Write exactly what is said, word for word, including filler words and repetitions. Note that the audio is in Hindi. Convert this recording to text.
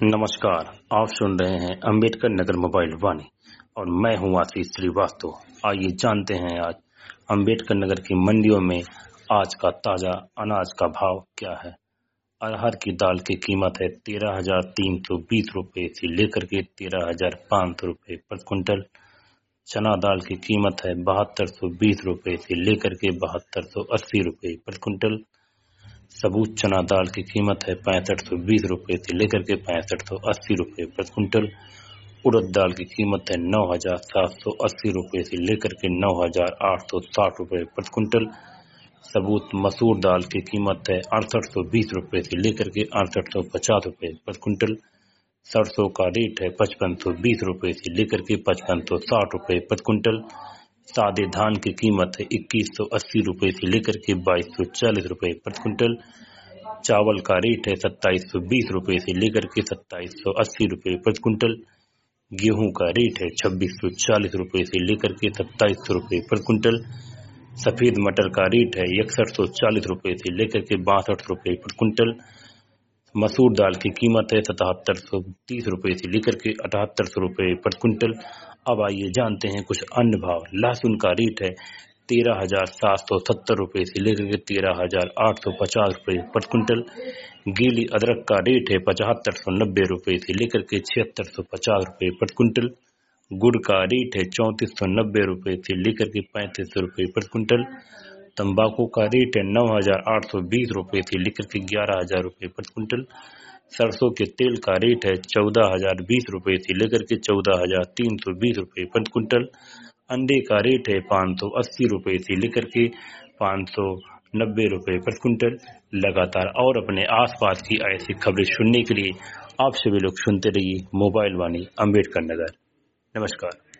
नमस्कार, आप सुन रहे हैं अंबेडकर नगर मोबाइल वाणी और मैं हूं आशीष श्रीवास्तव। आइए जानते हैं आज अंबेडकर नगर की मंडियों में आज का ताजा अनाज का भाव क्या है। अरहर की दाल की कीमत है तेरह हजार तीन सौ बीस रुपए से लेकर के तेरह हजार पाँच सौ रुपए प्रति क्विंटल। चना दाल की कीमत है बहत्तर सौ बीस रुपए से लेकर के बहत्तर सौ अस्सी रुपए प्रति क्विंटल। सबूत चना दाल की कीमत है पैंसठ सौ बीस रुपए से लेकर के पैंसठ सौ अस्सी रुपए प्रति क्विंटल। उड़द दाल की कीमत है नौ हजार सात सौ अस्सी रुपए से लेकर के नौ हजार आठ सौ साठ रुपए प्रति क्विंटल। सबूत मसूर दाल की कीमत है अड़सठ सौ बीस रुपए से लेकर के अड़सठ सौ पचास रुपए प्रति क्विंटल। सरसों का रेट है पचपन सौ बीस रुपए से लेकर के पचपन सौ साठ रुपए प्रति क्विंटल। सादे धान की कीमत है इक्कीस सौ अस्सी रुपए से लेकर के बाईस सौ चालीस रुपए प्रति क्विंटल। चावल का रेट है सत्ताईस सौ बीस रुपए से लेकर के सत्ताईस सौ अस्सी रुपए प्रति क्विंटल। गेहूं का रेट है छब्बीस सौ चालीस रुपए से लेकर के सत्ताईस सौ रुपए प्रति क्विंटल। सफेद मटर का रेट है इकसठ सौ चालीस रुपए से लेकर के बासठ रुपए प्रति क्विंटल। मसूर दाल की कीमत है सतहत्तर सौ तीस रुपए से लेकर के अठहत्तर सौ रुपए प्रति क्विंटल। अब आइए जानते हैं कुछ अन्य भाव। लहसुन का रेट है तेरह हजार सात सौ सत्तर रुपए से लेकर के तेरह हजार आठ सौ पचास रुपए प्रति क्विंटल। गीली अदरक का रेट है पचहत्तर सौ नब्बे रुपए से लेकर के छिहत्तर सौ पचास रुपए प्रति क्विंटल। गुड़ का रेट है चौंतीस सौ नब्बे रुपए से लेकर के पैंतीस सौ रुपए प्रति क्विंटल। तंबाकू का रेट है नौ हजार आठ सौ बीस रुपए से लेकर के ग्यारह हजार रुपए प्रति क्विंटल। सरसों के तेल का रेट है चौदह हजार बीस रुपए से लेकर के चौदह हजार तीन सौ बीस रुपए प्रति क्विंटल। अंडे का रेट है पाँच सौ अस्सी रुपए से लेकर के पाँच सौ नब्बे रुपए प्रति क्विंटल। लगातार और अपने आसपास की ऐसी खबरें सुनने के लिए आप सभी लोग सुनते रहिए मोबाइल वाणी अंबेडकर नगर। नमस्कार।